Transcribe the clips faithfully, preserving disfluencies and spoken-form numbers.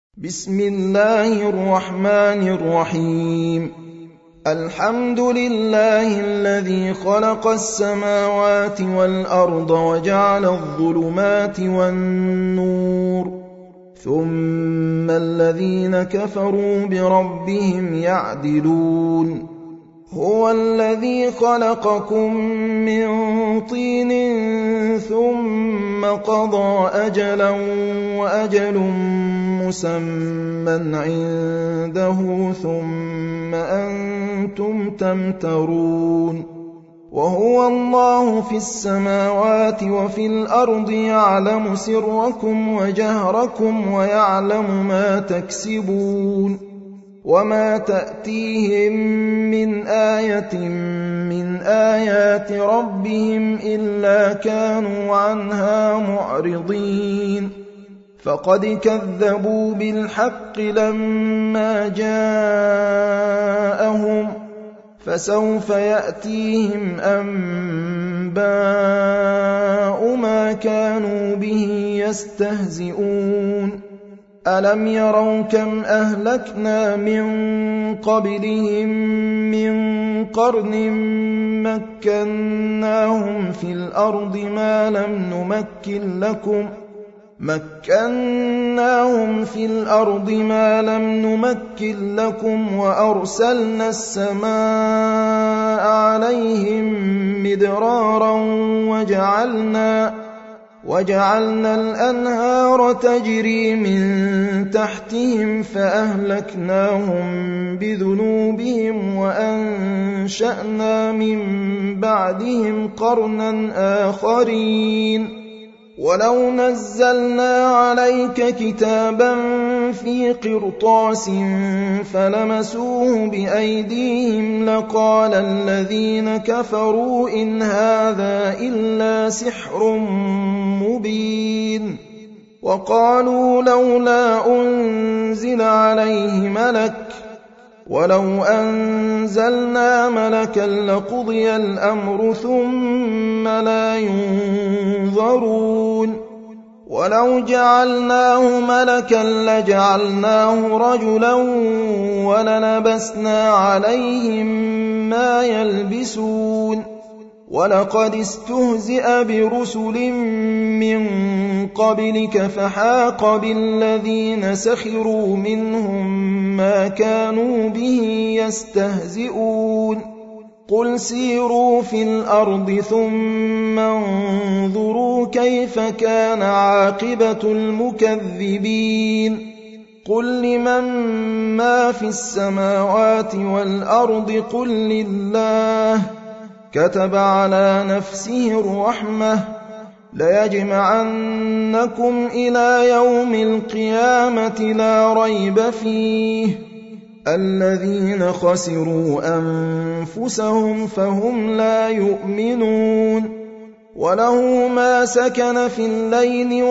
بسم الله الرحمن الرحيم. الحمد لله الذي خلق السماوات والأرض وجعل الظلمات والنور، ثم الذين كفروا بربهم يعدلون. هو الذي خلقكم من طين ثم قضى أجلا وأجل مسمى عنده ثم أنتم تمترون. وهو الله في السماوات وفي الأرض يعلم سركم وجهركم ويعلم ما تكسبون. وما تأتيهم من آية من آيات ربهم إلا كانوا عنها معرضين. فقد كذبوا بالحق لما جاءهم، فسوف يأتيهم أنباء ما كانوا به يستهزئون. ألم يروا كم أهلكنا من قبلهم من قرن مكناهم في الأرض ما لم نمكن لكم مكناهم في الأرض ما لم نمكن لكم وأرسلنا السماء عليهم مدرارا وجعلنا وجعلنا الأنهار تجري من تحتهم فأهلكناهم بذنوبهم وأنشأنا من بعدهم قرنا آخرين. ولو نزلنا عليك كتابا في قرطاس فلمسوه بأيديهم لقال الذين كفروا إن هذا إلا سحر مبين. وقالوا لولا أنزل عليه ملك ولو أنزلنا ملكا لقضي الأمر ثم لا ينظرون. ولو جعلناه ملكا لجعلناه رجلا وللبسنا عليهم ما يلبسون. ولقد استهزئ برسل من قبلك فحاق بالذين سخروا منهم ما كانوا به يستهزئون. قل سيروا في الأرض ثم انظروا كيف كان عاقبة المكذبين. قل لمن ما في السماوات والأرض قل لله كتب على نفسه الرحمة ليجمعنكم إلى يوم القيامة لا ريب فيه. الذين خسروا أنفسهم فهم لا يؤمنون. وله ما سكن في الليل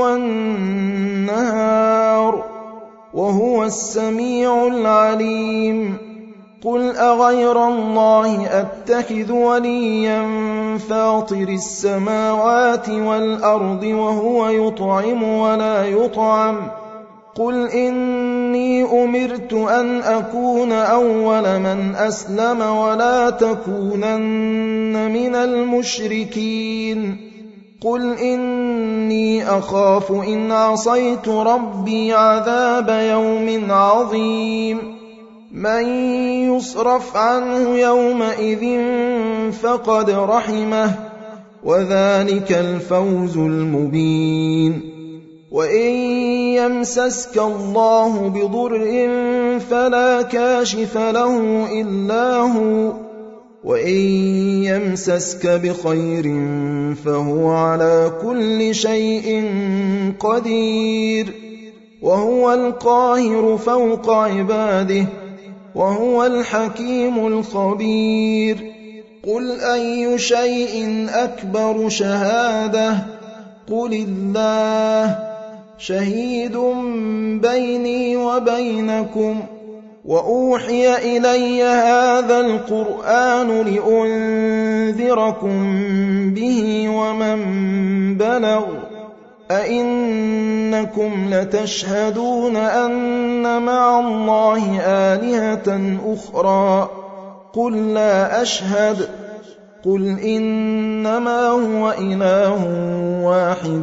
والنهار وهو السميع العليم. قل أغير الله أتخذ وليا فاطر السماوات والأرض وهو يطعم ولا يطعم. قل إني أمرت أن أكون أول من أسلم ولا تكونن من المشركين. قل إني أخاف إن عصيت ربي عذاب يوم عظيم. من يصرف عنه يومئذ فقد رحمه وذلك الفوز المبين. وإن يمسسك الله بضر فلا كاشف له إلا هو، وإن يمسسك بخير فهو على كل شيء قدير. وهو القاهر فوق عباده وهو الحكيم الخبير. قل أي شيء أكبر شهادة قل الله شهيد بيني وبينكم. وأوحي إلي هذا القرآن لأنذركم به ومن بلغ أئنكم لتشهدون أن مع الله آلهة أخرى قل لا أشهد قل إنما هو إله واحد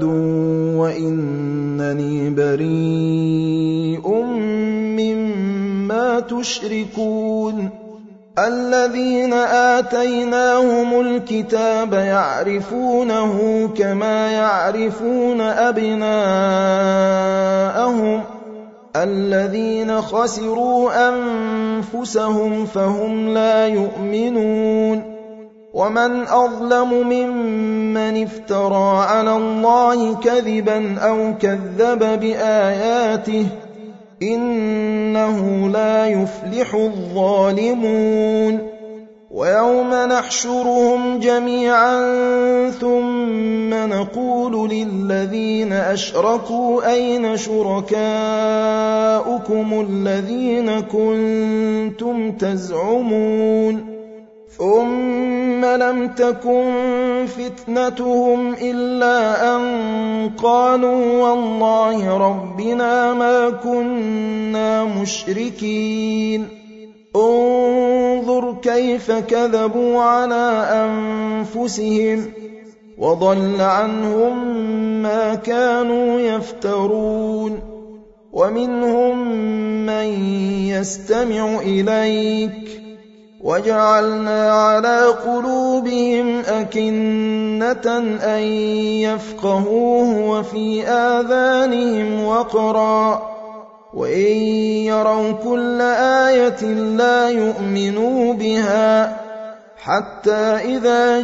وإنني بريء مما تشركون الذين آتيناهم الكتاب يعرفونه كما يعرفون أبناءهم الذين خسروا أنفسهم فهم لا يؤمنون ومن أظلم ممن افترى على الله كذبا أو كذب بآياته إنه لا يفلح الظالمون ويوم نحشرهم جميعا ثم نقول للذين أشركوا أين شركاؤكم الذين كنتم تزعمون ثم لم تكن فتنتهم إلا أن قالوا والله ربنا ما كنا مشركين انظر كيف كذبوا على أنفسهم وضل عنهم ما كانوا يفترون ومنهم من يستمع إليك وجعلنا على قلوبهم أكنة أن يفقهوه وفي آذانهم وقرا وإن يروا كل آية لا يؤمنوا بها حتى إذا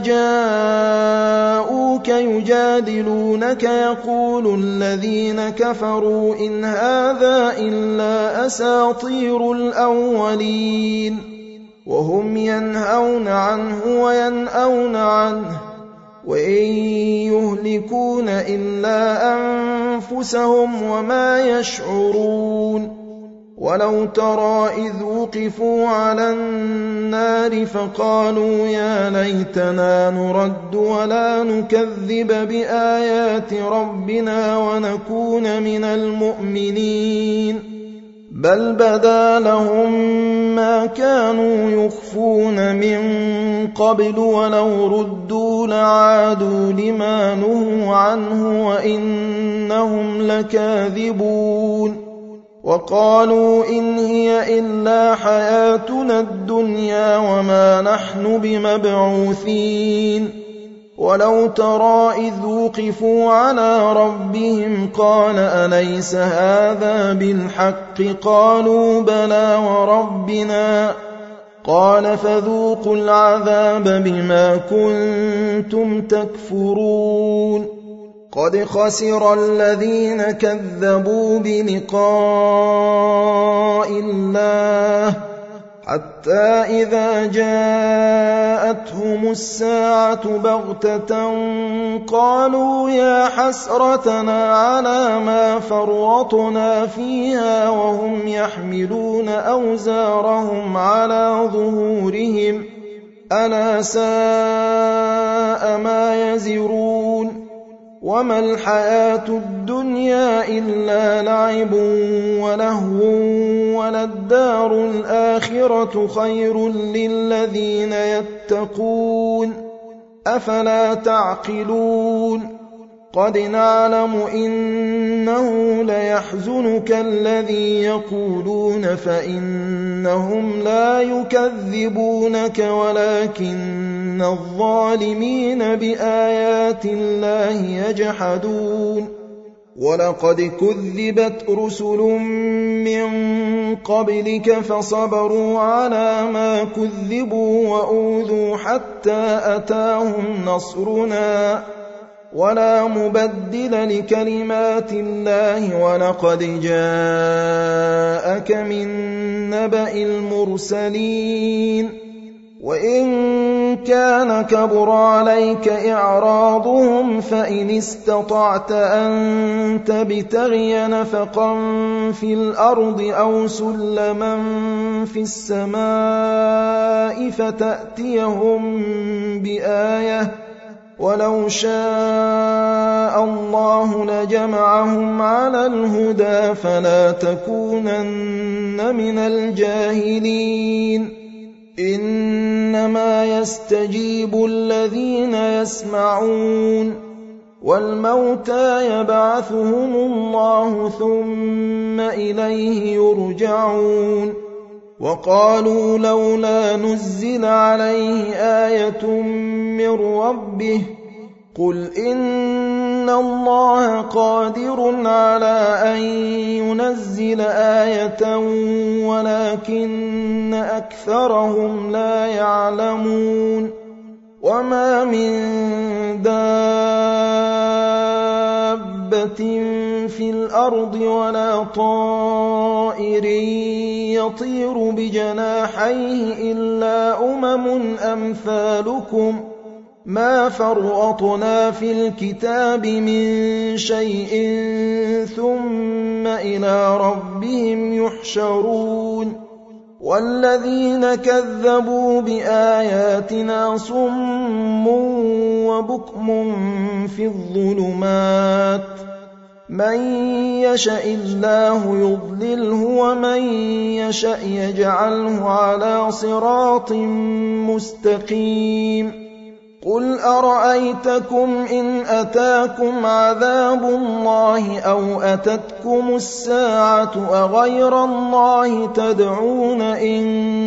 جاءوك يجادلونك يقول الذين كفروا إن هذا إلا أساطير الأولين وهم ينهون عنه وينأون عنه وإن يهلكون إلا أنفسهم وما يشعرون ولو ترى إذ وقفوا على النار فقالوا يا ليتنا نرد ولا نكذب بآيات ربنا ونكون من المؤمنين بل بدا لهم ما كانوا يخفون من قبل ولو ردوا لعادوا لما نهوا عنه وإنهم لكاذبون وقالوا إن هي إلا حياتنا الدنيا وما نحن بمبعوثين ولو ترى إذ وقفوا على ربهم قال أليس هذا بالحق قالوا بلى وربنا قال فذوقوا العذاب بما كنتم تكفرون قد خسر الذين كذبوا بلقاء الله حتى إذا جاءتهم الساعة بغتة قالوا يا حسرتنا على ما فرطنا فيها وهم يحملون أوزارهم على ظهورهم ألا ساء ما يزرون وما الحياة الدنيا إلا لعب ولهو وللدار الآخرة خير للذين يتقون أفلا تعقلون قد نعلم إنه ليحزنك الذي يقولون فإنهم لا يكذبونك ولكن الظالمين بآيات الله يجحدون ولقد كذبت رسل من قبلك فصبروا على ما كذبوا وأوذوا حتى أتاهم نصرنا ولا مبدل لكلمات الله ولقد جاءك من نبأ المرسلين وإن كان كبر عليك إعراضهم فإن استطعت أن تبتغي نفقا في الأرض أو سلما في السماء فتأتيهم بآية ولو شاء الله لجمعهم على الهدى فلا تكونن من الجاهلين إنما يستجيب الذين يسمعون والموتى يبعثهم الله ثم إليه يرجعون وقالوا لولا نزل عليه آية من ربه قل إن الله قادر على أن ينزل آية ولكن أكثرهم لا يعلمون وما من دابة في الأرض ولا طائر يطير بجناحيه إلا أمم أمثالكم ما فرطنا في الكتاب من شيء ثم إلى ربهم يحشرون والذين كذبوا بآياتنا صم وبكم في الظلمات من يشاء الله يضلله ومن يشاء يجعله على صراط مستقيم قل أرأيتكم إن أتاكم عذاب الله أو أتتكم الساعة أغير الله تدعون إن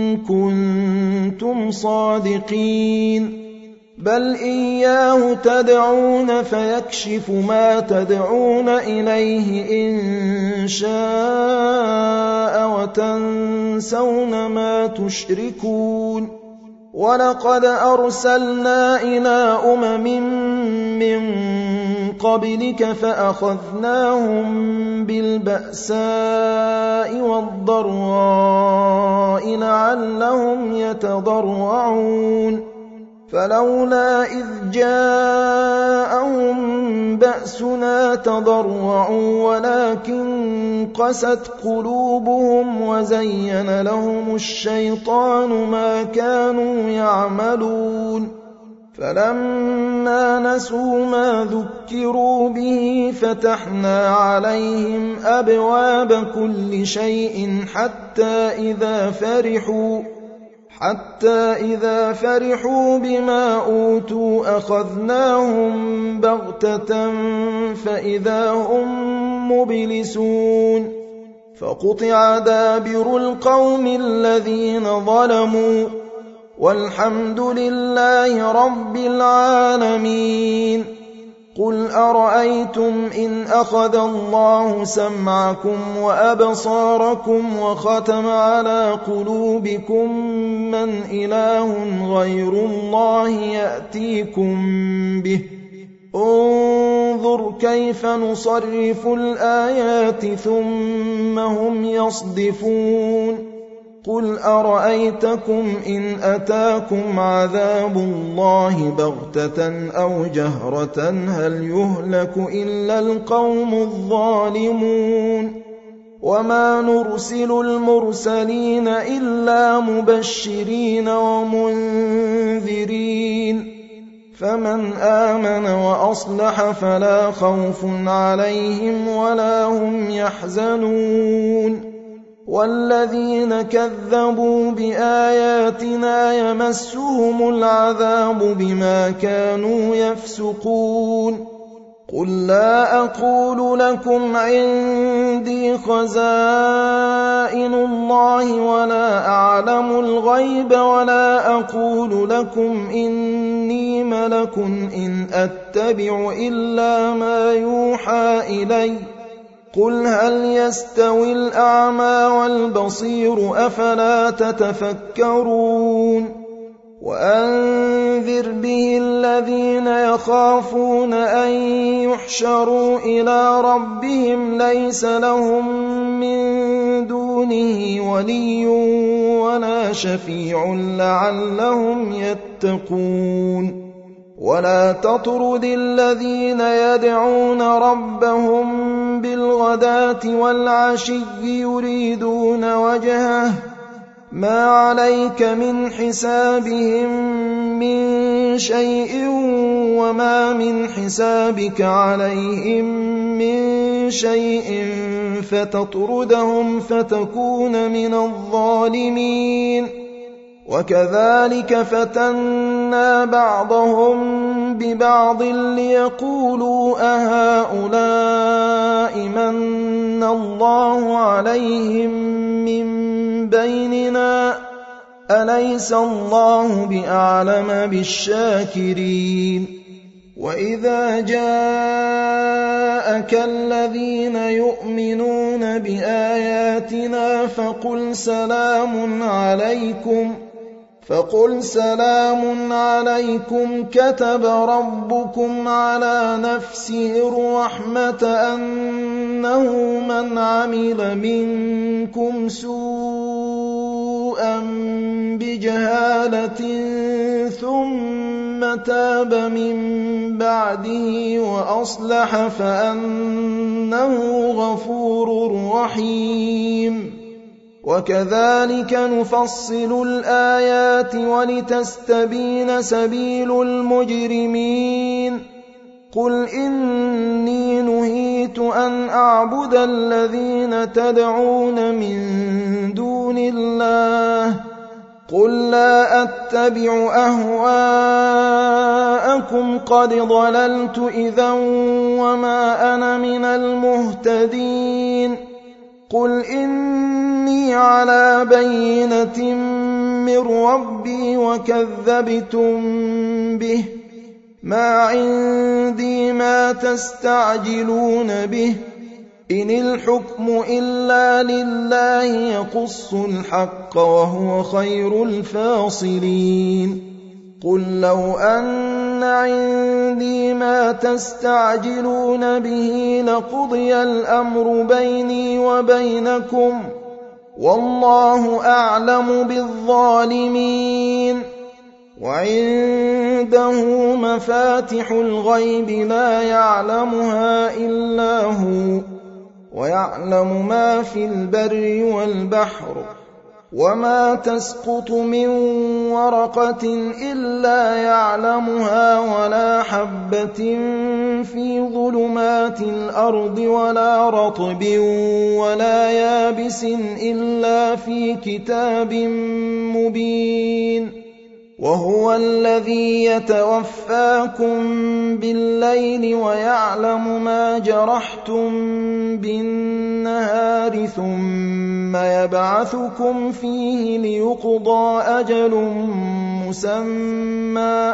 كنتم صادقين بل إياه تدعون فيكشف ما تدعون إليه إن شاء وتنسون ما تشركون ولقد أرسلنا إلى أمم من قبلك فأخذناهم بالبأساء والضراء لعلهم يتضرعون فلولا إذ جاءهم بأسنا تضرعوا ولكن قست قلوبهم وزين لهم الشيطان ما كانوا يعملون فلما نسوا ما ذكروا به فتحنا عليهم أبواب كل شيء حتى إذا فرحوا حتى إذا فرحوا بما أوتوا أخذناهم بغتة فإذا هم مبلسون فقطع دابر القوم الذين ظلموا والحمد لله رب العالمين قل أرأيتم إن أخذ الله سمعكم وأبصاركم وختم على قلوبكم من إله غير الله يأتيكم به انظر كيف نصرف الآيات ثم هم يصدفون قل أرأيتكم إن أتاكم عذاب الله بغتة أو جهرة هل يهلك إلا القوم الظالمون وما نرسل المرسلين إلا مبشرين ومنذرين فمن آمن وأصلح فلا خوف عليهم ولا هم يحزنون والذين كذبوا بآياتنا يمسهم العذاب بما كانوا يفسقون قل لا أقول لكم عندي خزائن الله ولا أعلم الغيب ولا أقول لكم إني ملك إن أتبع إلا ما يوحى إلي قل هل يستوي الأعمى والبصير أفلا تتفكرون وأنذر به الذين يخافون أن يحشروا إلى ربهم ليس لهم من دونه ولي ولا شفيع لعلهم يتقون ولا تطرد الذين يدعون ربهم بالغداة والعشي يريدون وجهه ما عليك من حسابهم من شيء وما من حسابك عليهم من شيء فتطردهم فتكون من الظالمين وكذلك فتنا بعضهم ببعض ليقولوا أهؤلاء من الله عليهم من بيننا أليس الله بأعلم بالشاكرين وإذا جاءك الذين يؤمنون بآياتنا فقل سلام عليكم فقل سلام عليكم كتب ربكم على نفسه الرحمة أنه من عمل منكم سوءا بجهالة ثم تاب من بعده وأصلح فأنه غفور رحيم وكذلك نفصل الآيات ولتستبين سبيل المجرمين قل إني نهيت أن أعبد الذين تدعون من دون الله قل لا أتبع أهواءكم قد ضللت إذا وما أنا من المهتدين قل إني على بينة من ربي وكذبتم به ما عندي ما تستعجلون به إن الحكم إلا لله يقص الحق وهو خير الفاصلين قل لو أن عندي ما تستعجلون به لقضي الأمر بيني وبينكم والله أعلم بالظالمين وعنده مفاتح الغيب لا يعلمها إلا هو ويعلم ما في البر والبحر وما تسقط من ورقة إلا يعلمها ولا حبة في ظلمات الأرض ولا رطب ولا يابس إلا في كتاب مبين وهو الذي يتوفاكم بالليل ويعلم ما جرحتم بالنهار ثم يبعثكم فيه ليقضى أجل مسمى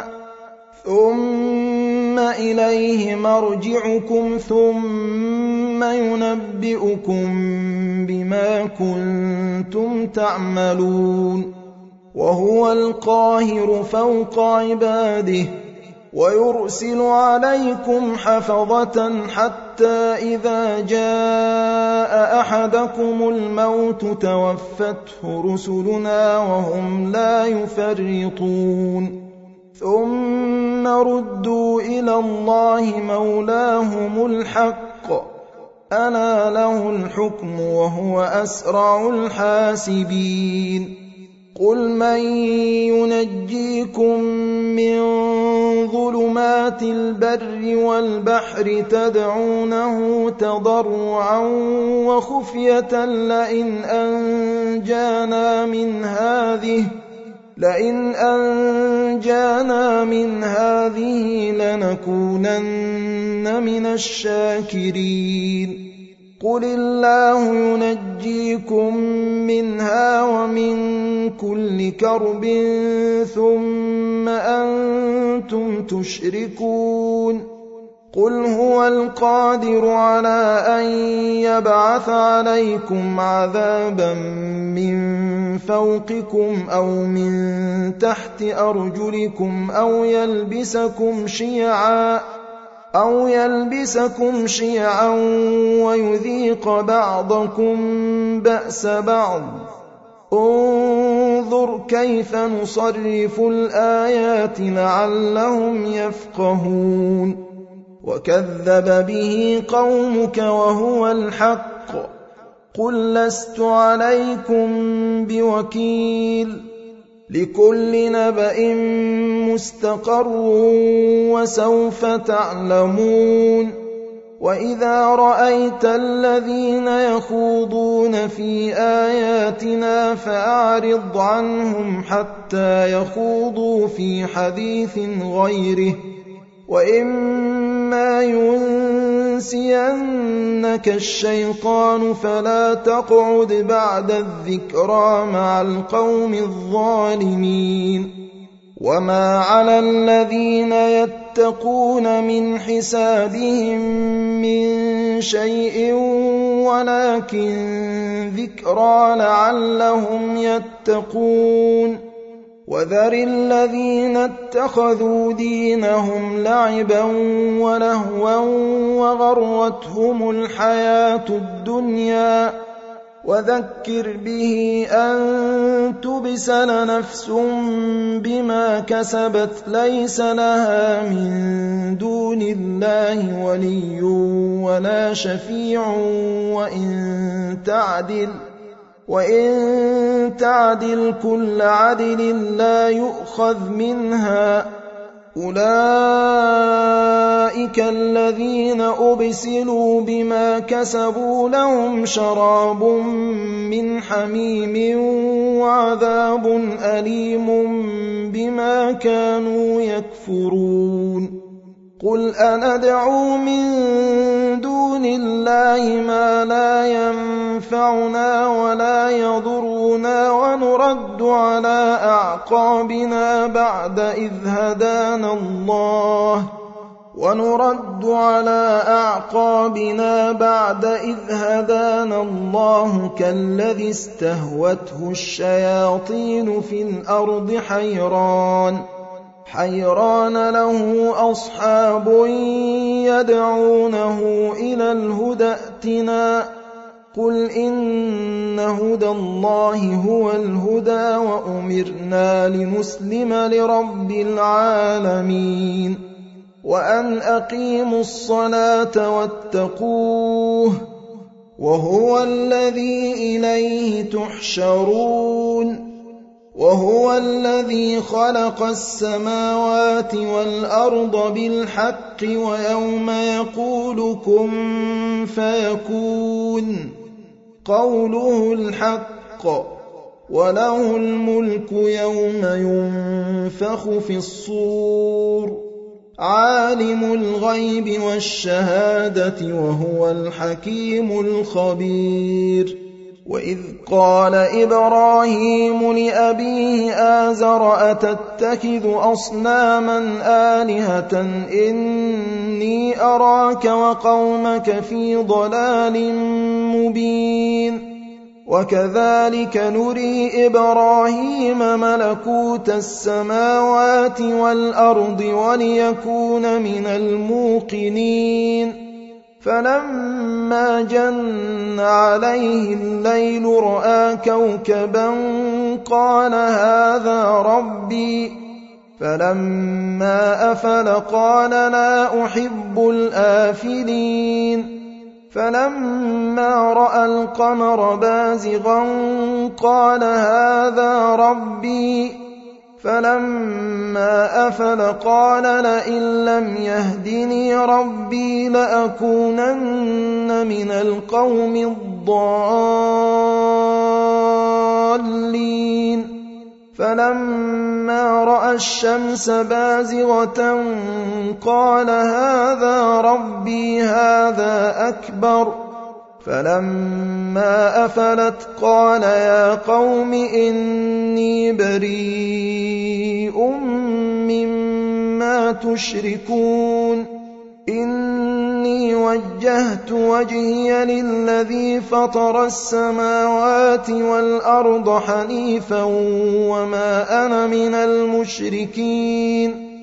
ثم إليه مرجعكم ثم ينبئكم بما كنتم تعملون وهو القاهر فوق عباده ويرسل عليكم حفظة حتى إذا جاء أحدكم الموت توفته رسلنا وهم لا يفرطون ثم ردوا إلى الله مولاهم الحق ألا له الحكم وهو أسرع الحاسبين قل من ينجيكم من ظلمات البر والبحر تدعونه تضرعا وخفية لئن أنجانا من هذه لئن أنجانا من هذه لنكونن من الشاكرين قل الله ينجيكم منها ومن كل كرب ثم أنتم تشركون قل هو القادر على أن يبعث عليكم عذابا من فوقكم أو من تحت أرجلكم أو يلبسكم شيعا أو يلبسكم شيعا ويذيق بعضكم بأس بعض انظر كيف نصرف الآيات لعلهم يفقهون وكذب به قومك وهو الحق قل لست عليكم بوكيل لكل نبأ مستقر وسوف تعلمون وإذا رأيت الذين يخوضون في آياتنا فأعرض عنهم حتى يخوضوا في حديث غيره وإما ينسينك الشيطان فلا تقعد بعد الذكرى مع القوم الظالمين وما على الذين يتقون من حسابهم من شيء ولكن ذكرى لعلهم يتقون وذر الذين اتخذوا دينهم لعبا ولهوا وغرتهم الحياة الدنيا وذكر به أن تبسل نفس بما كسبت ليس لها من دون الله ولي ولا شفيع وإن تعدل وإن تعدل كل عدل لا يؤخذ منها أولئك الذين أبسلوا بما كسبوا لهم شراب من حميم وعذاب أليم بما كانوا يكفرون قل أندعو من دون الله ما لا ينفعنا ولا يضرنا ونرد على أعقابنا بعد إذ هدانا الله ونرد على أعقابنا بعد إذ هدانا الله كالذي استهوته الشياطين في الأرض حيران حيران له أصحاب يدعونه إلى الهدى ائتنا قل إن هدى الله هو الهدى وأمرنا لنسلم لرب العالمين وأن أقيموا الصلاة واتقوه وهو الذي إليه تحشرون وهو الذي خلق السماوات والأرض بالحق ويوم يقول كن فيكون قوله الحق وله الملك يوم ينفخ في الصور عالم الغيب والشهادة وهو الحكيم الخبير وإذ قال إبراهيم لأبيه آزر أتتخذ أصناما آلهة إني أراك وقومك في ضلال مبين وكذلك نري إبراهيم ملكوت السماوات والأرض وليكون من الموقنين فلما جن عليه الليل رأى كوكبا قال هذا ربي فلما أفل قال لا أحب الآفلين فلما رأى القمر بازغا قال هذا ربي فلما أفل قال لئن لم يهدني ربي لأكونن من القوم الضالين فلما رأى الشمس بازغة قال هذا ربي هذا أكبر فلما أفلت قال يا قوم إني بريء مما تشركون إني وجهت وجهي للذي فطر السماوات والأرض حنيفا وما أنا من المشركين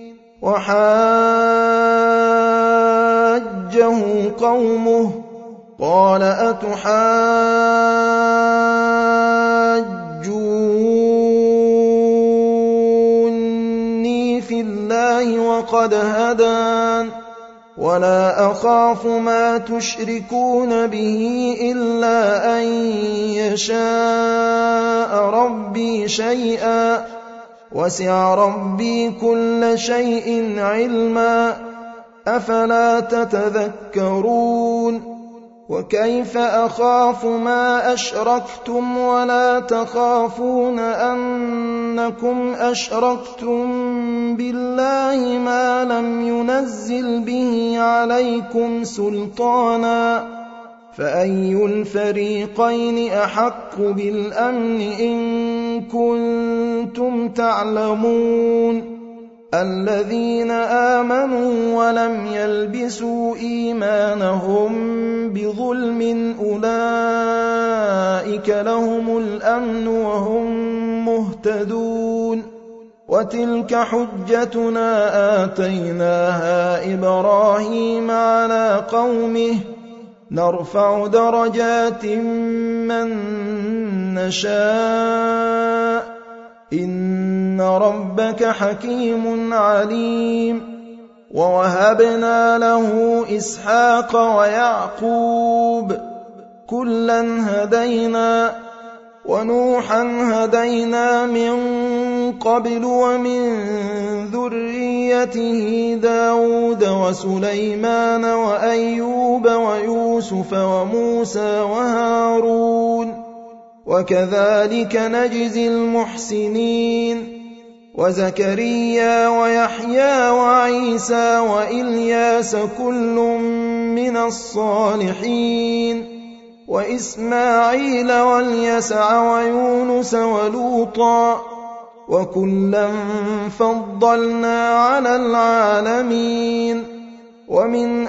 وحاجه قومه قال أتحاجوني في الله وقد هدان ولا أخاف ما تشركون به إلا أن يشاء ربي شيئا وسع ربي كل شيء علما أفلا تتذكرون وكيف أخاف ما أشركتم ولا تخافون أنكم أشركتم بالله ما لم ينزل به عليكم سلطانا فأي الفريقين أحق بالأمن إن كنتم تعلمون الذين آمنوا ولم يلبسوا إيمانهم بظلم أولئك لهم الأمن وهم مهتدون وتلك حجتنا آتيناها إبراهيم على قومه نرفع درجات من نشاء إن ربك حكيم عليم ووهبنا له إسحاق ويعقوب كلا هدينا ونوحا هدينا من قبل ومن ذريته داود وسليمان وأيوب ويوسف وموسى وهارون وكذلك نجزي المحسنين وزكريا ويحيى وعيسى وإلياس كل من الصالحين وإسماعيل واليسع ويونس ولوطا وكلا فضلنا على العالمين ومن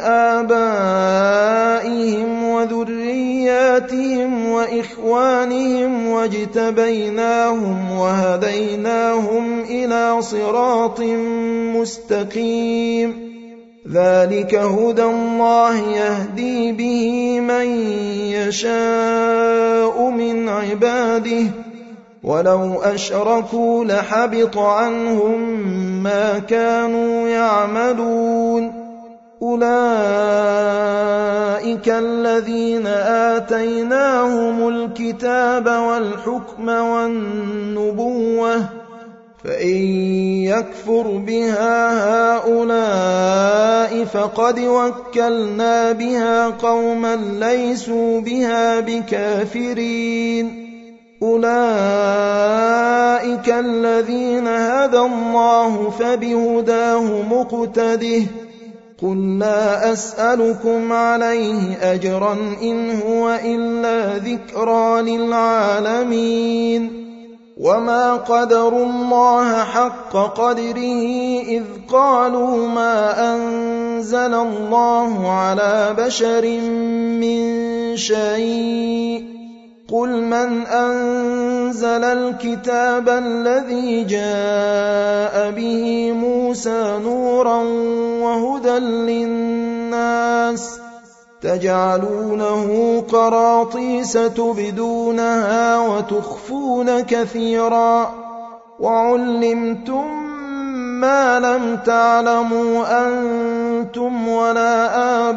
آبائهم وذرياتهم وإخوانهم واجتبيناهم وهديناهم إلى صراط مستقيم ذلك هدى الله يهدي به من يشاء من عباده ولو أشركوا لحبط عنهم ما كانوا يعملون أولئك الذين آتيناهم الكتاب والحكم والنبوة فإن يكفر بها هؤلاء فقد وكلنا بها قوما ليسوا بها بكافرين أولئك الذين هدى الله فبهداه مقتده قل لا أسألكم عليه أجرا إن هو إلا ذكرى للعالمين وما قدروا الله حق قدره إذ قالوا ما أنزل الله على بشر من شيء قل من أنزل الكتاب الذي جاء به موسى نورا وهدى للناس تجعلونه قراطيس تبدونها وتخفون كثيرا وعلمتم ما لم تعلموا أنتم ولا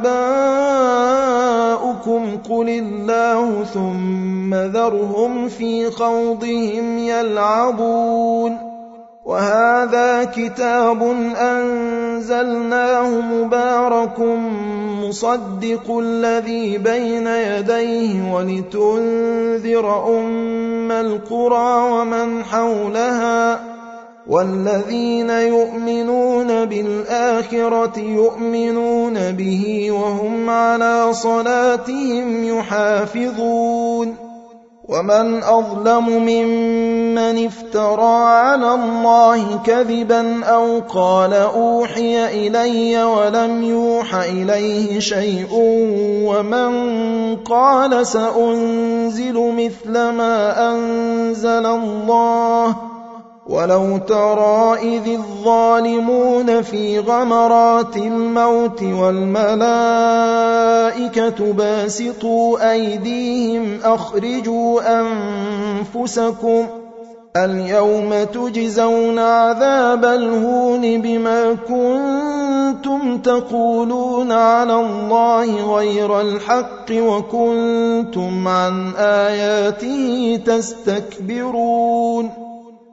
آباؤكم قل الله ثم ذرهم في خوضهم يلعبون وهذا كتاب أنزلناه مبارك مصدق الذي بين يديه ولتنذر أم القرى ومن حولها والذين يؤمنون بالآخرة يؤمنون به وهم على صلاتهم يحافظون ومن أظلم ممن افترى على الله كذبا أو قال أوحي إلي ولم يوح إليه شيء ومن قال سأنزل مثل ما أنزل الله ولو ترى إذ الظالمون في غمرات الموت والملائكة باسطوا أيديهم أخرجوا أنفسكم اليوم تجزون عذاب الهون بما كنتم تقولون على الله غير الحق وكنتم عن آياته تستكبرون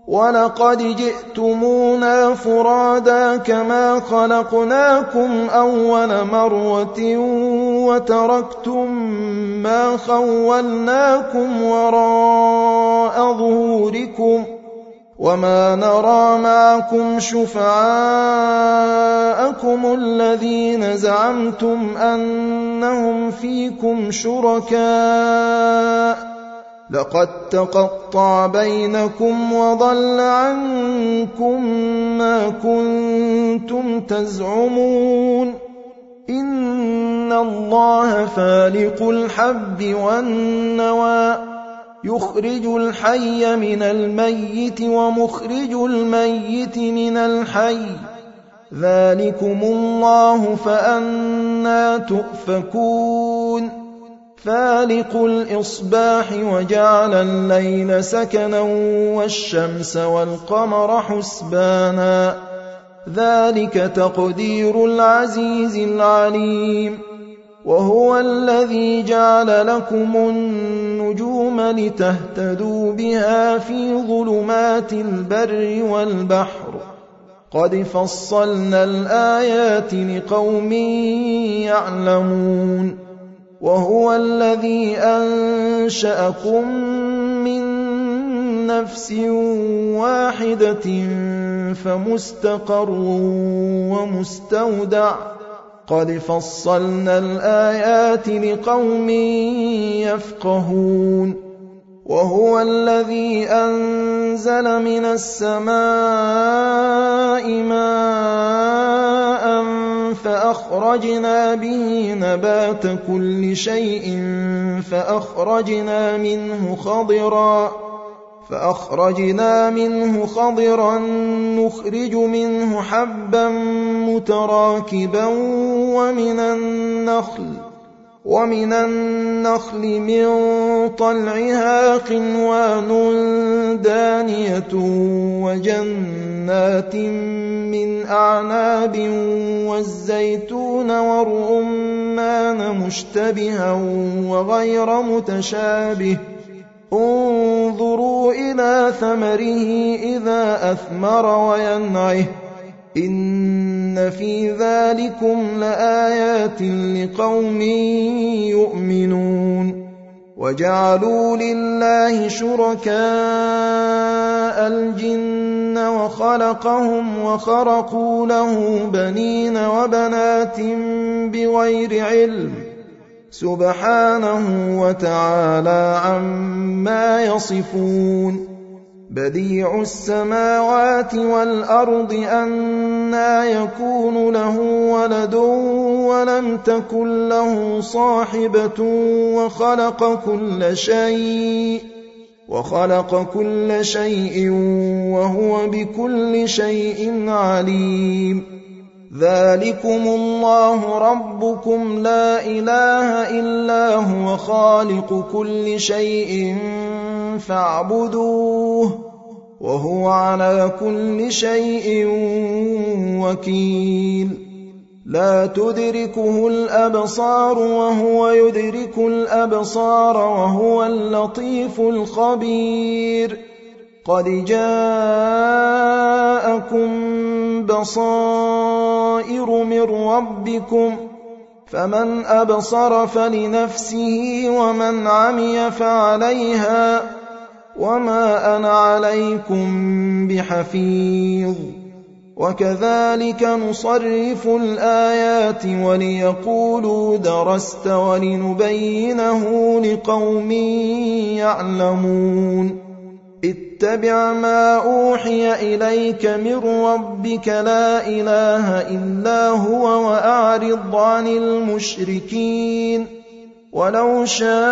وَلَقَدْ جِئْتُمُونَا فُرَادَىٰ كَمَا خَلَقْنَاكُمْ أَوَّلَ مَرَّةٍ وَتَرَكْتُم مَّا خَوَّلْنَاكُمْ وَرَاءَ ظُهُورِكُمْ وَمَا نَرَىٰ مَعَكُمْ شُفَعَاءَكُمُ الَّذِينَ زَعَمْتُمْ أَنَّهُمْ فِيكُمْ شُرَكَاءُ لَقَد تَّقَطَّعَ بَيْنَكُمْ وَضَلَّ عَنكُم مَّا كُنتُمْ تَزْعُمُونَ إِنَّ اللَّهَ فَالِقُ الْحَبِّ وَالنَّوَىٰ يُخْرِجُ الْحَيَّ مِنَ الْمَيِّتِ وَمُخْرِجُ الْمَيِّتِ مِنَ الْحَيِّ ذَٰلِكُمُ اللَّهُ فَأَنَّىٰ تُؤْفَكُونَ فَالِقُ الْإِصْبَاحِ وَجَعَلَ اللَّيْلَ سَكَنًا وَالشَّمْسَ وَالْقَمَرَ حُسْبَانًا ذَلِكَ تَقْدِيرُ الْعَزِيزِ الْعَلِيمِ وَهُوَ الَّذِي جَعَلَ لَكُمُ النُّجُومَ لِتَهْتَدُوا بِهَا فِي ظُلُمَاتِ الْبَرِّ وَالْبَحْرِ قَدْ فَصَّلْنَا الْآيَاتِ لِقَوْمٍ يَعْلَمُونَ وَهُوَ الَّذِي أَنشَأَكُم مِّن نَّفْسٍ وَاحِدَةٍ فَمُسْتَقَرٌّ وَمُسْتَوْدَعٌ قَدْ فَصَّلْنَا الْآيَاتِ لِقَوْمٍ يَفْقَهُونَ وَهُوَ الَّذِي أَنزَلَ مِنَ السَّمَاءِ مَاءً فَأَخْرَجْنَا بِهِ نَبَاتَ كُلِّ شَيْءٍ فَأَخْرَجْنَا مِنْهُ خَضِرًا فَأَخْرَجْنَا مِنْهُ خَضِرًا نُخْرِجُ مِنْهُ حَبًّا مُتَرَاكِبًا وَمِنَ النَّخْلِ وَمِنَ النَّخْلِ مِن طَلْعِهَا قِنْوَانٌ دَانِيَةٌ وَجَنَّاتٍ مِّنْ أَعْنَابٍ وَالزَّيْتُونَ وَالرُّمَّانَ مُشْتَبِهًا وَغَيْرَ مُتَشَابِهٍ انظُرُوا إِلَىٰ ثَمَرِهِ إِذَا أَثْمَرَ وَيَنْعِهِ إِنَّ فِي ذَٰلِكُمْ لَآيَاتٍ لِقَوْمٍ يُؤْمِنُونَ وَجَعَلُوا لِلَّهِ شُرَكَاءَ الْجِنَّ وَخَلَقَهُمْ وَخَرَقُوا لَهُ بَنِينَ وَبَنَاتٍ بِغَيْرِ عِلْمٍ سُبْحَانَهُ وَتَعَالَىٰ عَمَّا يَصِفُونَ بَدِيعُ السَّمَاوَاتِ وَالْأَرْضِ أَنَّىٰ يَكُونُ لَهُ وَلَدٌ وَلَمْ تَكُن لَّهُ صَاحِبَةٌ وَخَلَقَ كُلَّ شَيْءٍ وَخَلَقَ كُلَّ شَيْءٍ وَهُوَ بِكُلِّ شَيْءٍ عَلِيمٌ ذَٰلِكُمُ اللَّهُ رَبُّكُمْ لَا إِلَٰهَ إِلَّا هُوَ خَالِقُ كُلِّ شَيْءٍ فَاعْبُدُوهُ وَهُوَ عَلَىٰ كُلِّ شَيْءٍ وَكِيلٌ لَا تُدْرِكُهُ الْأَبْصَارُ وَهُوَ يُدْرِكُ الْأَبْصَارَ وَهُوَ اللَّطِيفُ الْخَبِيرُ قَدْ جَاءَكُم بَصَائِرُ مِن رَّبِّكُمْ فَمَنْ أَبْصَرَ فَلِنَفْسِهِ وَمَنْ عَمِيَ فَعَلَيْهَا وَمَا أَنَا عَلَيْكُمْ بِحَفِيظٍ وَكَذَٰلِكَ نُصَرِّفُ الْآيَاتِ وَلِيَقُولُوا دَرَسْتَ وَلِنُبَيِّنَهُ لِقَوْمٍ يَعْلَمُونَ اتَّبِعْ مَا أُوحِيَ إِلَيْكَ مِن رَّبِّكَ لَا إِلَٰهَ إِلَّا هُوَ وَأَعْرِضْ عَنِ الْمُشْرِكِينَ وَلَوْ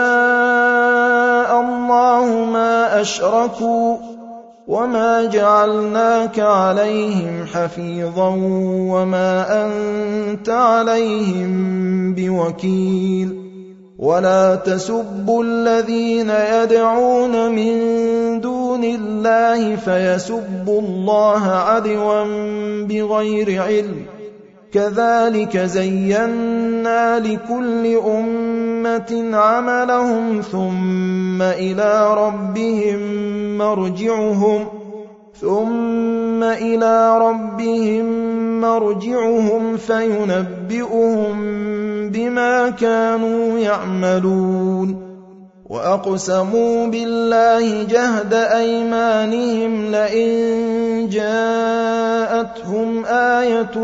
شَاءَ اللَّهُ مَا أَشْرَكُوا وَمَا جَعَلْنَاكَ عَلَيْهِمْ حَفِيظًا وَمَا أَنتَ عَلَيْهِم بِوَكِيلٍ وَلَا تَسُبُّوا الَّذِينَ يَدْعُونَ مِن دُونِ اللَّهِ فَيَسُبُّوا اللَّهَ عَدْوًا بِغَيْرِ عِلْمٍ كَذَٰلِكَ زَيَّنَّا لِكُلِّ أُمَّةٍ عَمَلَهُمْ ثُمَّ إِلَىٰ رَبِّهِم مَّرْجِعُهُمْ ثم إلى ربهم مرجعهم فينبئهم بما كانوا يعملون وأقسموا بالله جهد أيمانهم لئن جاءتهم آية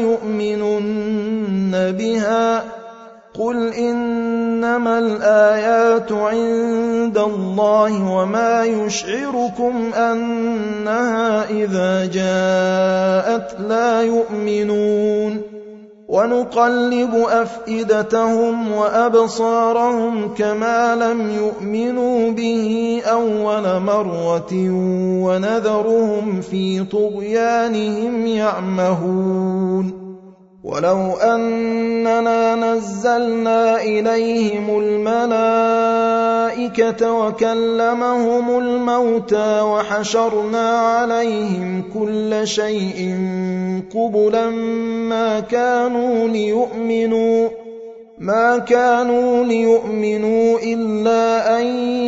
ليؤمنن بها قل إنما الآيات عند الله وما يشعركم أنها إذا جاءت لا يؤمنون ونقلب أفئدتهم وأبصارهم كما لم يؤمنوا به أول مرة ونذرهم في طغيانهم يعمهون ولو أننا نزلنا إليهم الملائكة وكلمهم الموتى وحشرنا عليهم كل شيء قبلا ما كانوا ليؤمنوا ما كانوا ليؤمنوا إلا أن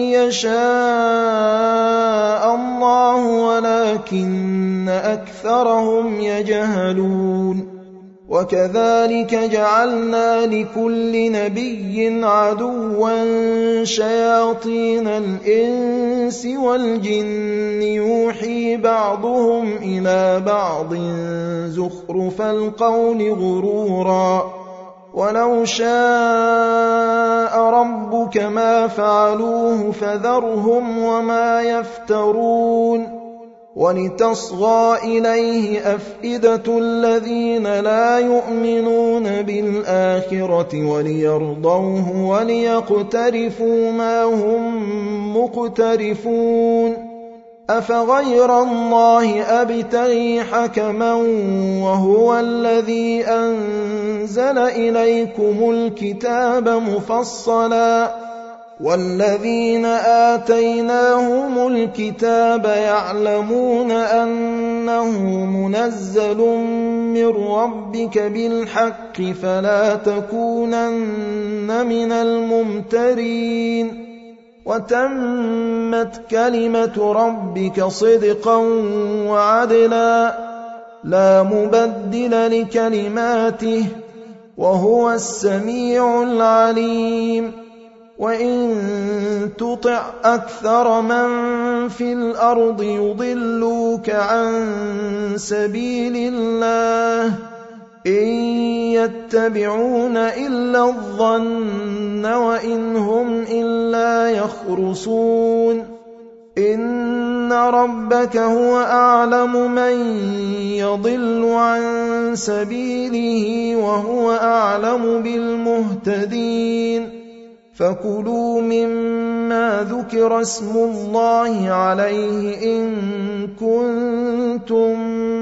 يشاء الله ولكن أكثرهم يجهلون وكذلك جعلنا لكل نبي عدوا شياطين الإنس والجن يوحي بعضهم إلى بعض زخرف القول غرورا ولو شاء ربك ما فعلوه فذرهم وما يفترون ولتصغى إليه أفئدة الذين لا يؤمنون بالآخرة وليرضوه وليقترفوا ما هم مقترفون أفغير الله أبتغي حكما وهو الذي أنزل إليكم الكتاب مفصلا والذين آتيناهم الكتاب يعلمون أنه منزل من ربك بالحق فلا تكونن من الممترين وتمت كلمة ربك صدقا وعدلا لا مبدل لكلماته وهو السميع العليم وإن تطع أكثر من في الأرض يضلوك عن سبيل الله إن يتبعون إلا الظن وإن هم إلا يخرصون إن ربك هو أعلم من يضل عن سبيله وهو أعلم بالمهتدين فكلوا مما ذكر اسم الله عليه إن كنتم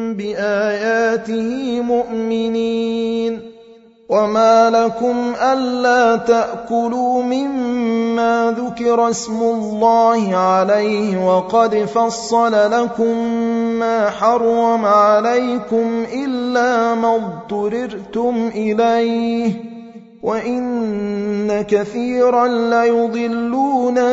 بآياته مؤمنين وما لكم ألا تأكلوا مما ذكر اسم الله عليه وقد فصل لكم ما حرم عليكم إلا ما اضطررتم إليه وإن كثيرا ليضلون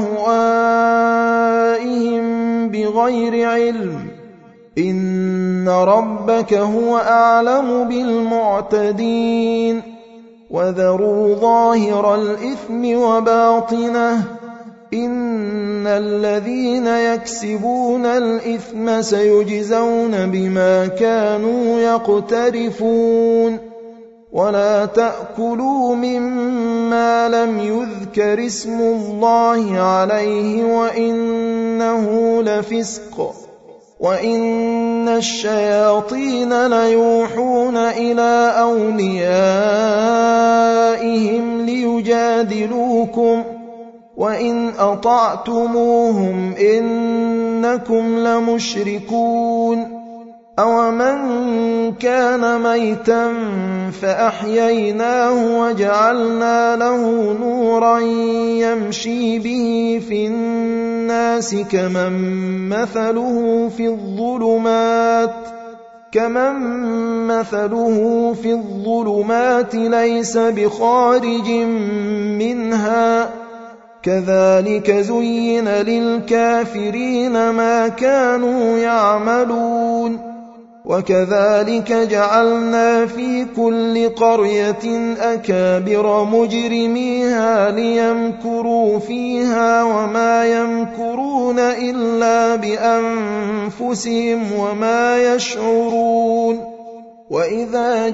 بأهوائهم بغير علم إن ربك هو أعلم بالمعتدين وذروا ظاهر الإثم وباطنه إن الذين يكسبون الإثم سيجزون بما كانوا يقترفون ولا تأكلوا مما لم يذكر اسم الله عليه وإنه لفسق وإن الشياطين ليوحون إلى أوليائهم ليجادلوكم وإن أطعتموهم إنكم لمشركون أومن كان ميتا فأحييناه وجعلنا له نورا يمشي به في الناس كمن مثله في الظلمات كمن مثله في الظلمات ليس بخارج منها كذلك زين للكافرين ما كانوا يعملون وكذلك جعلنا في كل قرية أكابر مجرميها ليمكروا فيها وما يمكرون إلا بأنفسهم وما يشعرون وإذا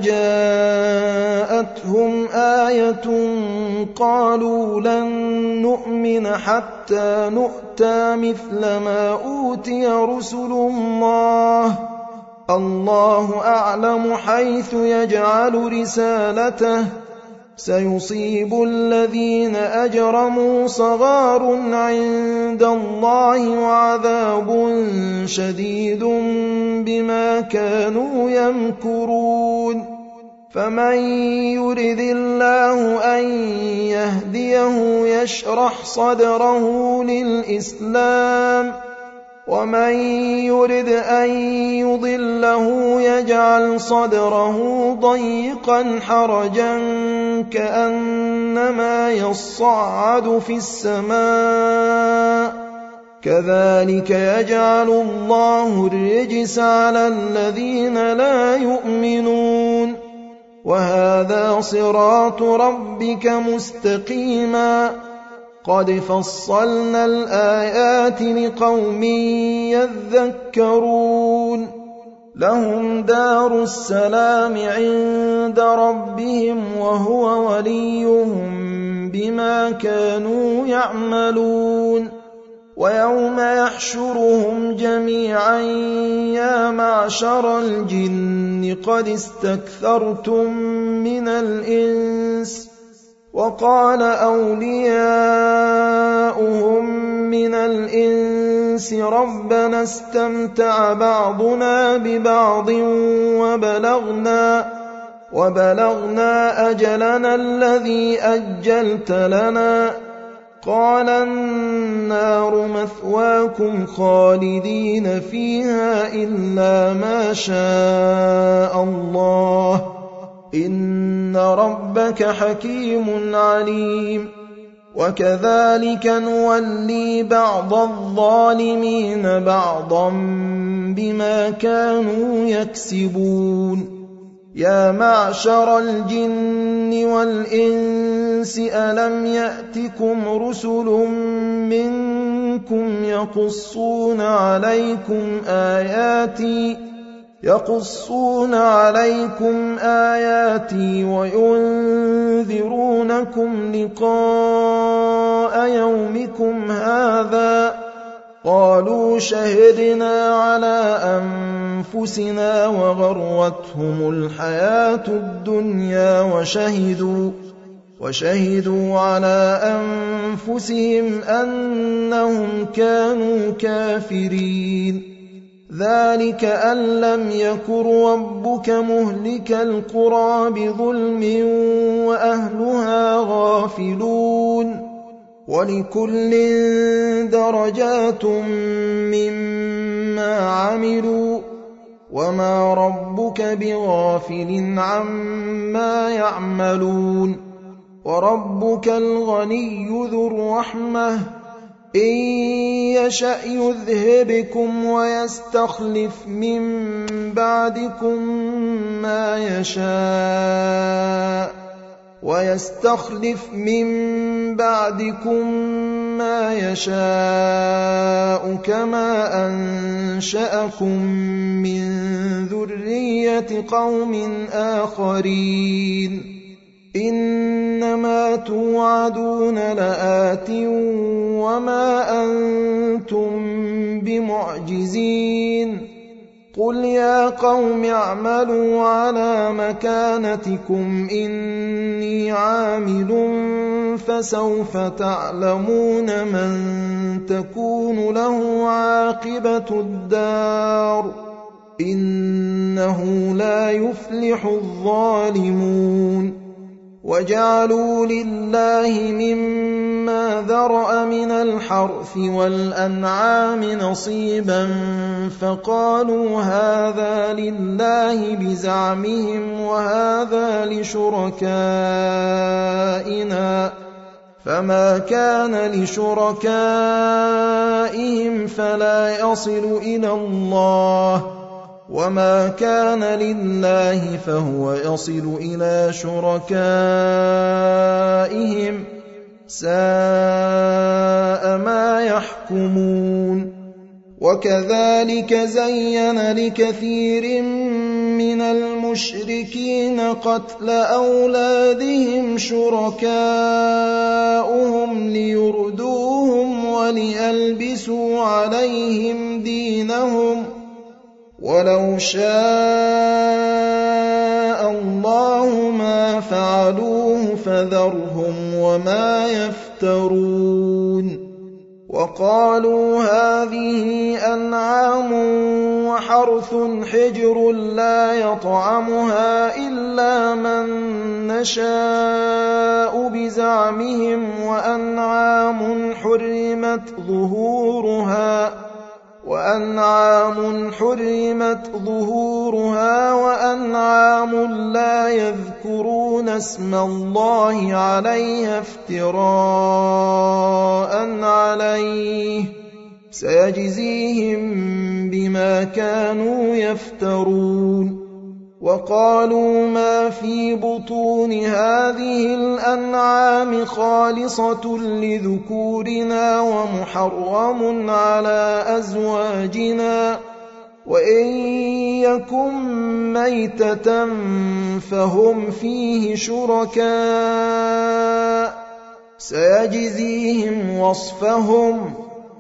جاءتهم آية قالوا لن نؤمن حتى نؤتى مثل ما أوتي رسل الله الله أعلم حيث يجعل رسالته سيصيب الذين أجرموا صغار عند الله وعذاب شديد بما كانوا يمكرون فمن يرد الله أن يهديه يشرح صدره للإسلام ومن يرد أن يضله يجعل صدره ضيقا حرجا كأنما يصعد في السماء كذلك يجعل الله الرجس على الذين لا يؤمنون وهذا صراط ربك مستقيما قد فصلنا الآيات لقوم يذكرون لهم دار السلام عند ربهم وهو وليهم بما كانوا يعملون ويوم يحشرهم جميعا يا معشر الجن قد استكثرتم من الإنس وقال أولياؤهم من الإنس ربنا استمتع بعضنا ببعض وبلغنا وبلغنا أجلنا الذي أجلت لنا قال النار مثواكم خالدين فيها إلا ما شاء الله إن ربك حكيم عليم وكذلك نولي بعض الظالمين بعضا بما كانوا يكسبون يا معشر الجن والإنس ألم يأتكم رسل منكم يقصون عليكم آياتي يقصون عليكم آياتي وينذرونكم لقاء يومكم هذا قالوا شهدنا على أنفسنا وغرتهم الحياة الدنيا وشهدوا وشهدوا على أنفسهم أنهم كانوا كافرين ذلك أن لم يكن ربك مهلك القرى بظلم وأهلها غافلون ولكل درجات مما عملوا وما ربك بغافل عما يعملون وربك الغني ذو الرحمة إن يشأ يذهبكم ويستخلف من بعدكم ما يشاء ويستخلف من بعدكم ما يشاء كما أنشأكم من ذرية قوم آخرين إنما توعدون لآت وما أنتم بمعجزين قل يا قوم اعملوا على مكانتكم إني عامل فسوف تعلمون من تكون له عاقبة الدار إنه لا يفلح الظالمون وجعلوا لله مما ذرأ من الحرث والأنعام نصيبا فقالوا هذا لله بزعمهم وهذا لشركائنا فما كان لشركائهم فلا يصل إلى الله، وما كان لله فهو يصل إلى شركائهم، ساء ما يحكمون. وكذلك زين لكثير من المشركين قتل أولادهم شركاؤهم ليردوهم وليلبسوا عليهم دينهم، ولو شاء الله ما فعلوه فذرهم وما يفترون. وقالوا هذه أنعام وحرث حجر لا يطعمها إلا من نشاء بزعمهم، وأنعام حرمت ظهورها وأنعام حرمت ظهورها وأنعام لا يذكرون اسم الله عليها افتراء عليه، سيجزيهم بما كانوا يفترون. وقالوا ما في بطون هذه الأنعام خالصة لذكورنا ومحرم على أزواجنا، وإن يكن ميتة فهم فيه شركاء، سيجزيهم وصفهم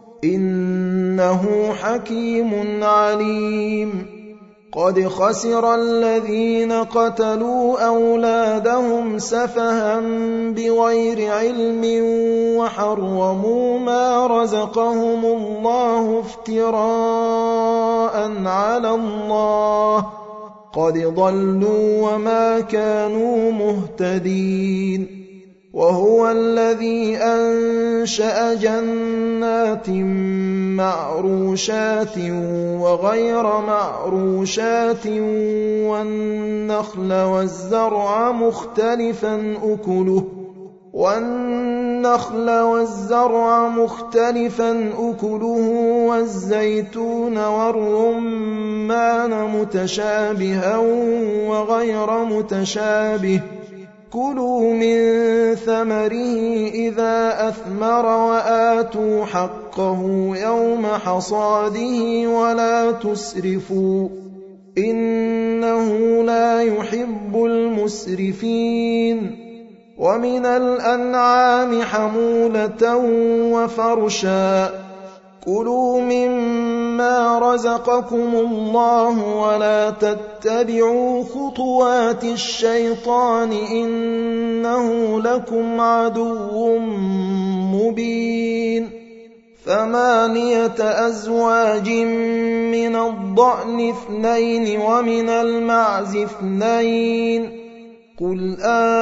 إنه حكيم عليم. قد خسر الذين قتلوا أولادهم سفها بغير علم وحرموا ما رزقهم الله افتراء على الله، قد ضلوا وما كانوا مهتدين. وهو الذي أنشأ جنات معروشات وغير معروشات والنخل والزرع مختلفا أكله والنخل والزرع مختلفا أكله والزيتون والرمان متشابها وغير متشابه، كلوا من ثمره إذا أثمر وآتوا حقه يوم حصاده ولا تسرفوا إنه لا يحب المسرفين. ومن الأنعام حمولة وفرشا، كلوا مما رزقكم الله ولا تتبعوا خطوات الشيطان إنه لكم عدو مبين. ثمانية أزواج من الضأن اثنين ومن المعز اثنين، قل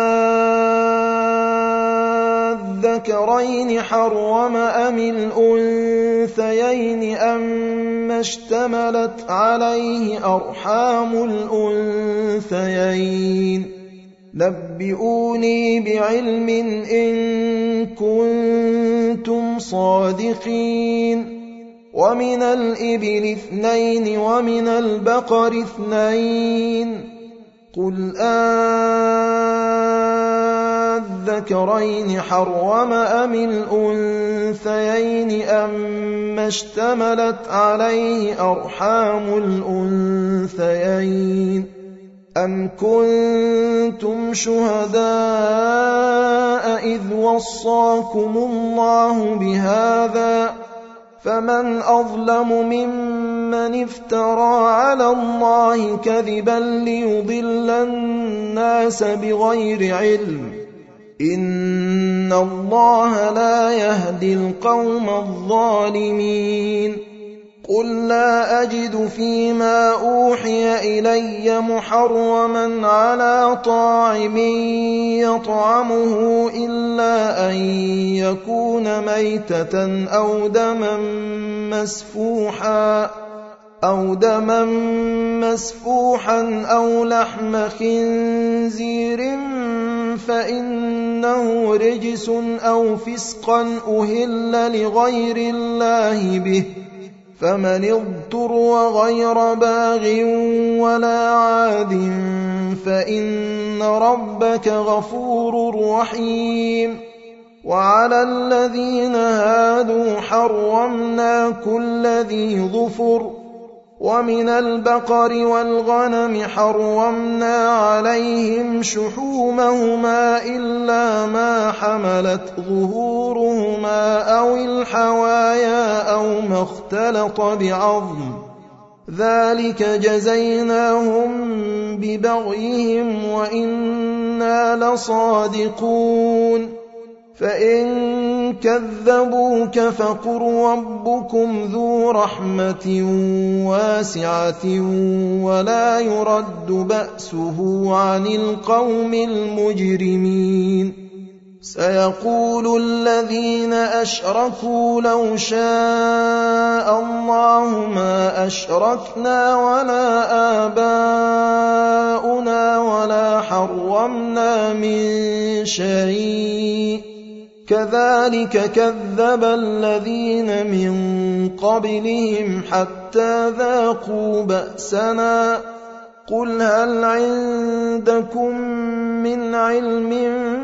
أذكرين حرم أم الأنثيين أم اشتملت عليه أرحام الأنثيين، نبئوني بعلم إن كنتم صادقين. ومن الإبل اثنين ومن البقر اثنين، قل أذكرين حرم أم الأنثيين أم اشتملت عليه أرحام الأنثيين، أم كنتم شهداء إذ وصاكم الله بهذا، فمن أظلم ممن افترى على الله كذبا ليضل الناس بغير علم، إن الله لا يهدي القوم الظالمين. قل لا أجد فيما أوحي إلي محرما على طاعم يطعمه إلا أن يكون ميتة أو دما مسفوحا أو دما مسفوحا أو لحم خنزير فإن إنه رجس أو فسقا أهل لغير الله به فمن اضطر غير باغ ولا عاد فإن ربك غفور رحيم. وعلى الذين هادوا حرمنا كل ذي ظفر ومن البقر والغنم حرمنا عليهم شحومهما إلا ما حملت ظهورهما أو الحوايا أو ما اختلط بعظم ذلك جزيناهم ببغيهم وإنا لصادقون. فإن كذبوك فقل ربكم ذو رحمة واسعة ولا يرد بأسه عن القوم المجرمين. سيقول الذين أشركوا لو شاء الله ما أشركنا ولا آباؤنا ولا حرمنا من شيء كذلك كذب الذين من قبلهم حتى ذاقوا بأسنا. قل هل عندكم من علم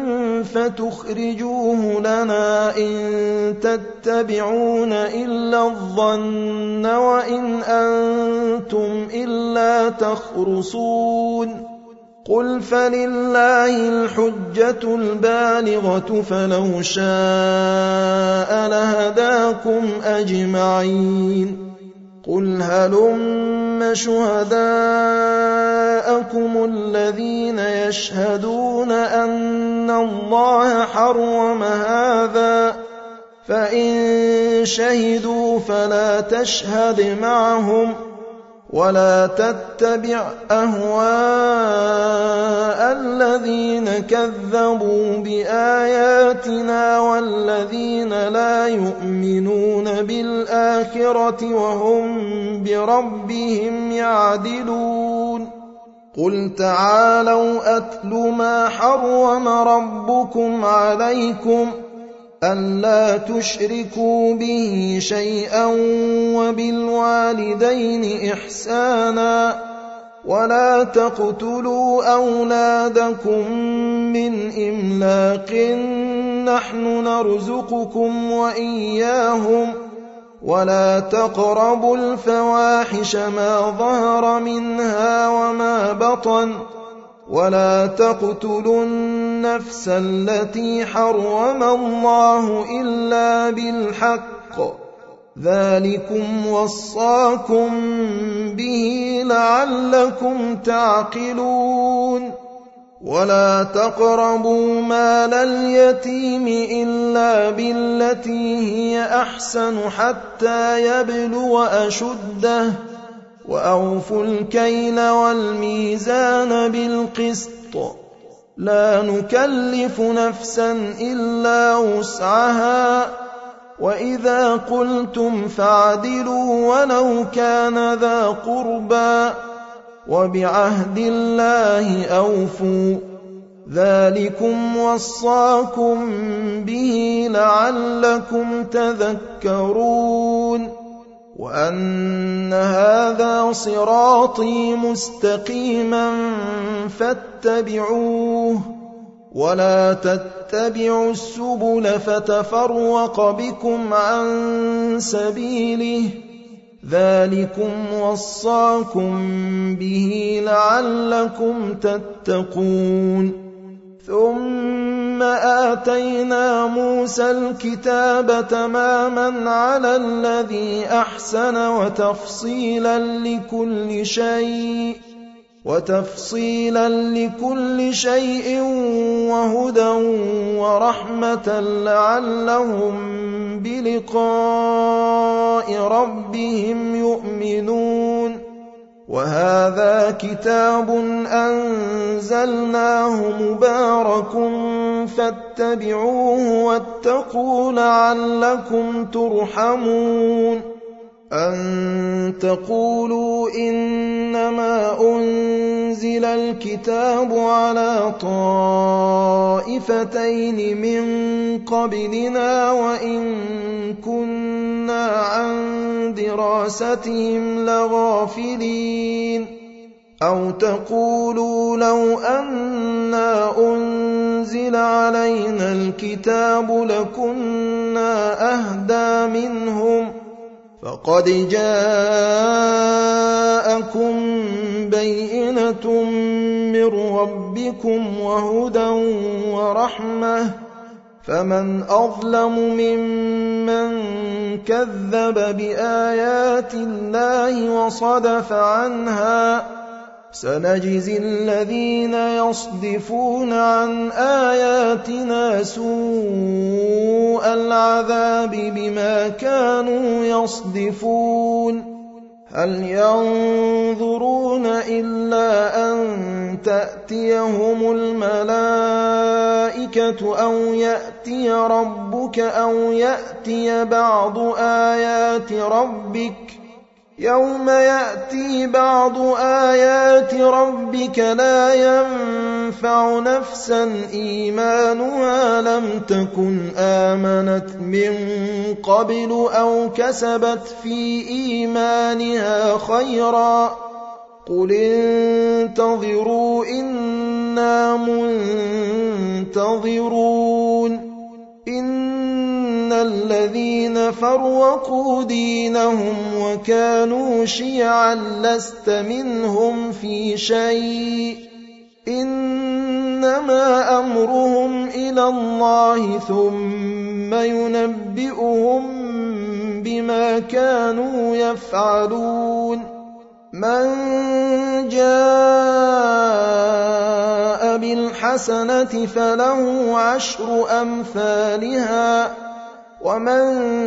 فتخرجوه لنا إن تتبعون إلا الظن وإن أنتم إلا تخرصون. قل فلله الحجة البالغة فلو شاء لهداكم أجمعين. قل هلم شهداءكم الذين يشهدون أن الله حرم هذا فإن شهدوا فلا تشهد معهم ولا تتبع أهواء الذين كذبوا بآياتنا والذين لا يؤمنون بالآخرة وهم بربهم يعدلون. قل تعالوا أتل ما حرم ربكم عليكم ألا تشركوا به شيئا وبالوالدين إحسانا ولا تقتلوا أولادكم من إملاق نحن نرزقكم وإياهم ولا تقربوا الفواحش ما ظهر منها وما بطن ولا تقتلوا النفس التي حرم الله إلا بالحق ذلكم وصاكم به لعلكم تعقلون. ولا تقربوا مال اليتيم إلا بالتي هي أحسن حتى يبلغ أشده وأوفوا الكيل والميزان بالقسط لا نكلف نفسا إلا وسعها وإذا قلتم فاعدلوا ولو كان ذا قربى وبعهد الله أوفوا ذلكم وصاكم به لعلكم تذكرون. وأن هذا صراطي مستقيما فاتبعوه ولا تتبعوا السبل فتفرق بكم عن سبيله ذلكم وصاكم به لعلكم تتقون. ثم آتينا موسى الكتاب تماما على الذي أحسن وتفصيلا لكل شيء وتفصيلا لكل شيء وهدى ورحمة لعلهم بلقاء ربهم يؤمنون. وهذا كتاب أنزلناه مبارك فاتبعوه واتقوا لعلكم ترحمون. أن تقولوا إنما أنزل أُنزِلَ الْكِتَابُ عَلَىٰ طَائِفَتَيْنِ مِن قَبْلِنَا وَإِن كُنَّا عَن دِرَاسَتِهِمْ لَغَافِلِينَ أَوْ تَقُولُوا لَوْ أَنَّا أُنزِلَ عَلَيْنَا الْكِتَابُ لَكُنَّا أَهْدَىٰ مِنْهُمْ فَقَدْ جَاءَكُم بَيِّنَةٌ مِّن رَّبِّكُمْ وَهُدًى وَرَحْمَةٌ فَمَنْ أَظْلَمُ مِمَّن كَذَّبَ بِآيَاتِ اللَّهِ وَصَدَفَ عَنْهَا ۗ سَنَجْزِي الَّذِينَ يَصْدِفُونَ عَنْ آيَاتِنَا سُوءَ الْعَذَابِ بِمَا كَانُوا يَصْدِفُونَ هَلْ يَنظُرُونَ إِلَّا أَن تَأْتِيَهُمُ الْمَلَائِكَةُ أَوْ يَأْتِيَ رَبُّكَ أَوْ يَأْتِيَ بَعْضُ آيَاتِ رَبِّكَ يَوْمَ يَأْتِي بَعْضُ آيَاتِ رَبِّكَ لَا يَنفَعُ نَفْسًا إِيمَانُهَا لَمْ تَكُنْ آمَنَتْ مِن قَبْلُ أَوْ كَسَبَتْ فِي إِيمَانِهَا خَيْرًا قُلِ انتَظِرُوا إِنَّا مُنتَظِرُونَ إِنَّ الَّذِينَ فَرَّقُوا دِينَهُمْ وَكَانُوا شِيَعًا لَّسْتَ مِنْهُمْ فِي شَيْءٍ إِنَّمَا أَمْرُهُمْ إِلَى اللَّهِ ثُمَّ يُنَبِّئُهُم بِمَا كَانُوا يَفْعَلُونَ مَن جَاءَ بِالْحَسَنَةِ فَلَهُ عَشْرُ أَمْثَالِهَا وَمَن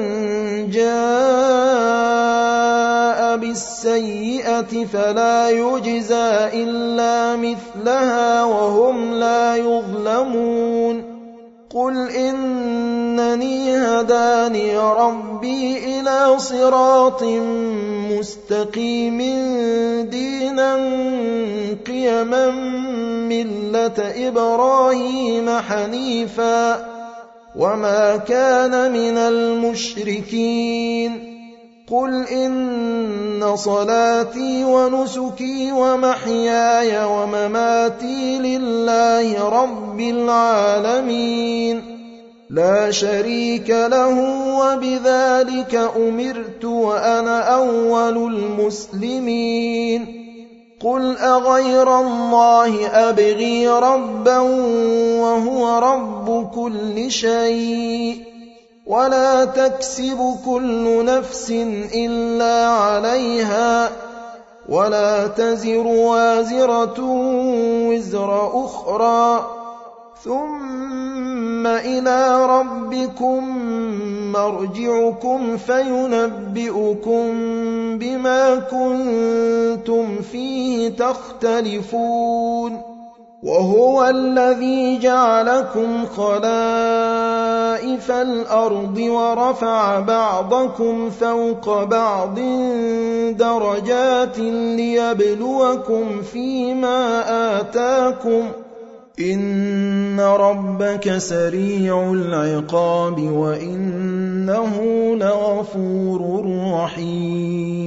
جَاءَ بِالسَّيِّئَةِ فَلَا يُجْزَىٰ إِلَّا مِثْلَهَا وَهُمْ لَا يُظْلَمُونَ قُلْ إِنَّنِي هَدَانِيَ رَبِّي إِلَىٰ صِرَاطٍ مُّسْتَقِيمٍ دِينًا قِيَمًا مِّلَّةَ إِبْرَاهِيمَ حَنِيفًا وَمَا كَانَ مِنَ الْمُشْرِكِينَ قُلْ إِنَّ صَلَاتِي وَنُسُكِي وَمَحْيَايَ وَمَمَاتِي لِلَّهِ رَبِّ الْعَالَمِينَ لَا شَرِيكَ لَهُ وَبِذَٰلِكَ أُمِرْتُ وَأَنَا أَوَّلُ الْمُسْلِمِينَ قُلْ أَغَيْرَ اللَّهِ أَبْغِي رَبًّا وَهُوَ رَبُّ كُلِّ شَيْءٍ وَلَا تَكْسِبُ كُلُّ نَفْسٍ إِلَّا عَلَيْهَا وَلَا تَزِرُ وَازِرَةٌ وِزْرَ أُخْرَىٰ ثُمَّ إِلَىٰ رَبِّكُم مَّرْجِعُكُمْ فَيُنَبِّئُكُم بِمَا كُنتُمْ فِيهِ تَخْتَلِفُونَ وَهُوَ الَّذِي جَعَلَكُمْ خَلَائِفَ الْأَرْضِ وَرَفَعَ بَعْضَكُمْ فَوْقَ بَعْضٍ دَرَجَاتٍ لِّيَبْلُوَكُمْ فِيمَا آتَاكُمْ ۗ إِنَّ رَبَّكَ سَرِيعُ الْعِقَابِ وَإِنَّهُ لَغَفُورٌ رَّحِيمٌ